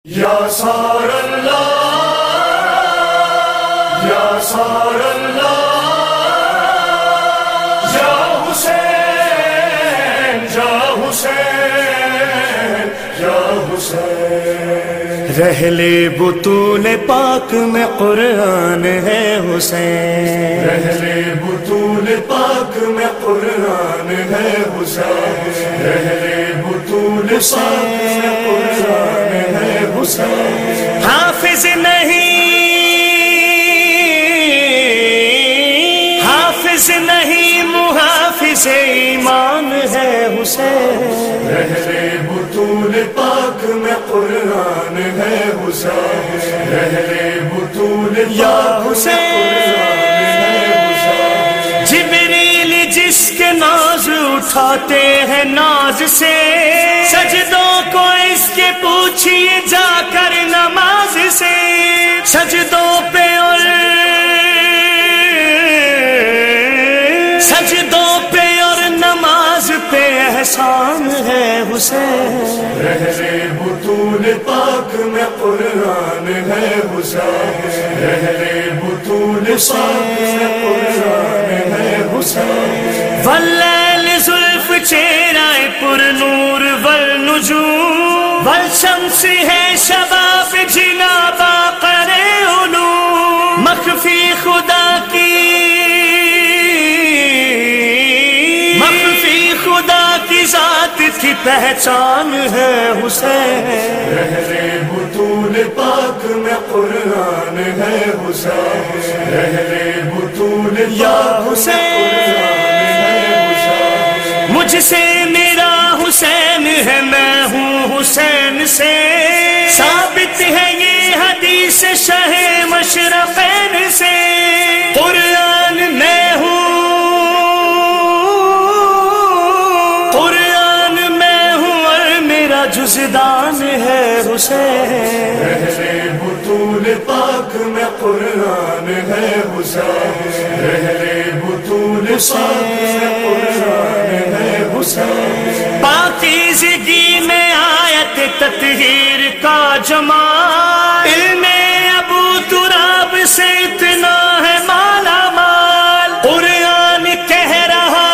یا سار اللہ یا سار اللہ یا حسین یا حسین یا حسین رحلِ بطون پاک میں قرآن ہے حسین رحلِ بطون پاک میں قرآن ہے حسین رحلِ بطون پاک میں قرآن ہے حسین حافظ نہیں محافظ ایمان ہے حسین رحلِ بطون پاک میں قرآن ہے حسین رحلِ بطون یا پاک میں قرآن ہے حسین جبریل جس کے ناز اٹھاتے ہیں ناز سے سجدوں کو اس کے پوچھئے جا کر نماز سے سجدوں پہ اور نماز پہ احسان ہے حسین رحلِ بطون پاک میں قرآن ہے حسین رحلِ بطون پاک میں قرآن ہے حسین واللیل زلف چہرہ پر نور والنجوم والشمس ہے شباب جنا باقر علوم مخفی خدا کی ذات کی پہچان ہے حسین رحلِ بطون پاک میں قرآن ہے حسین رحلِ بطون یا پاک میں قرآن ہے حسین مجھ سے میرا حسین ہے میں ہوں حسین سے ثابت ہے یہ حدیث شہ مشرقین سے قرآن میں ہوں اور میرا جزدان ہے حسین رحلِ بطون پاک میں قرآن ہے حسین رحلِ بطون پاک میں قرآن ہے حسین پاکیزگی میں آیت تطہیر کا جمال علم ابو تراب سے اتنا ہے مالا مال قرآن کہہ رہا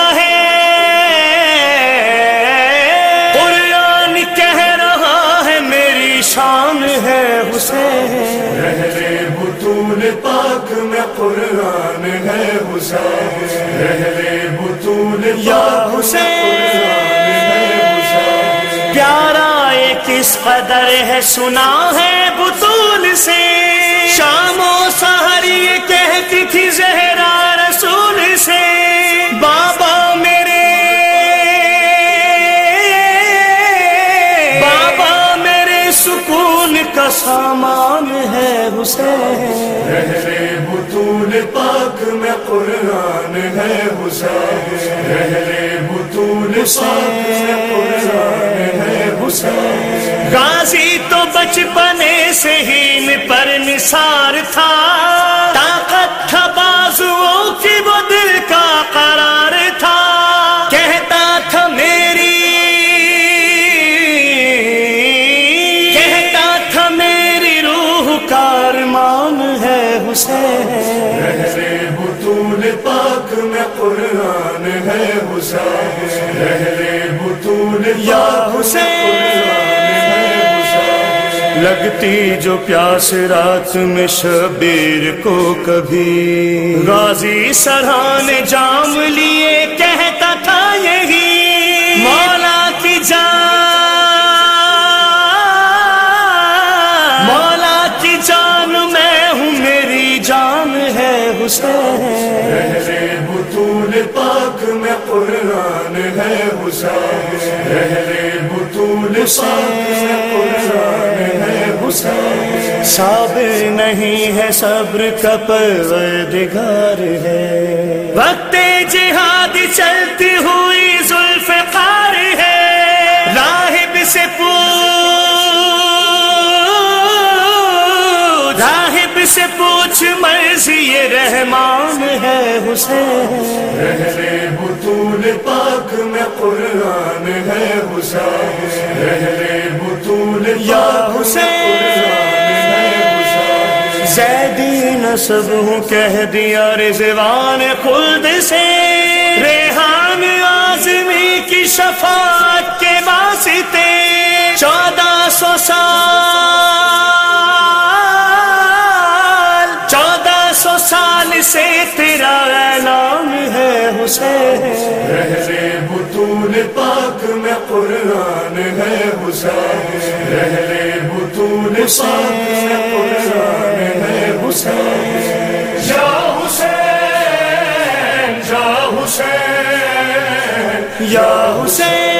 ہے میری شان ہے حسین رحلِ بطون پاک میں قرآن ہے حسین رحلِ بطون یا پاک میں حسین قرآن ہے حسین پیارا کس قدر ہے سنا ہے بطول سے شام و سحر یہ کہتی تھی زہرا رسول سے بابا میرے سکون کا سامان ہے حسین رحلِ بطون پاک میں قرآن ہے حسین رحلِ بطون پاک میں قرآن ہے حسین غازی تو بچپنے سے ہی پر نثار تھا طاقت تھا بازوؤں کی وہ دل کا قرار تھا کہتا تھا میری روح کا ارمان ہے حسین رحلِ بطون پاک میں قرآن ہے حسین رحلِ بطون یا پاک میں حسین قرآن ہے حسین لگتی جو پیاس رات میں شبیر کو کبھی غازی سرحان جام لیے کہتا تھا یہی مولا کی جان میں ہوں میری جان ہے حسین رحلِ بطون پاک میں قرآن ہے حسین رحلِ بطون پاک میں قرآن ہے حسین صابر نہیں ہے صبر کا پروردگار ہے وقت جہاد چلتی ہوئی ذوالفقار ہے راہب سے پوچھ مرضی یہ رحمان ہے حسین رحلِ بطون پاک میں قرآن ہے حسین رحلِ بطون یا پاک میں حسین نسب ہوں کہہ دیا رضوان خلد سے، ریحان اعظمی کی شفاعت کے واسطے 1400 سال سے تیرا اعلان ہے حسین، رہے بطون پاک میں قرآن ہے حسین، رہے بطون پاک میں قرآن ہے حسین، یا حسین یا حسین یا حسین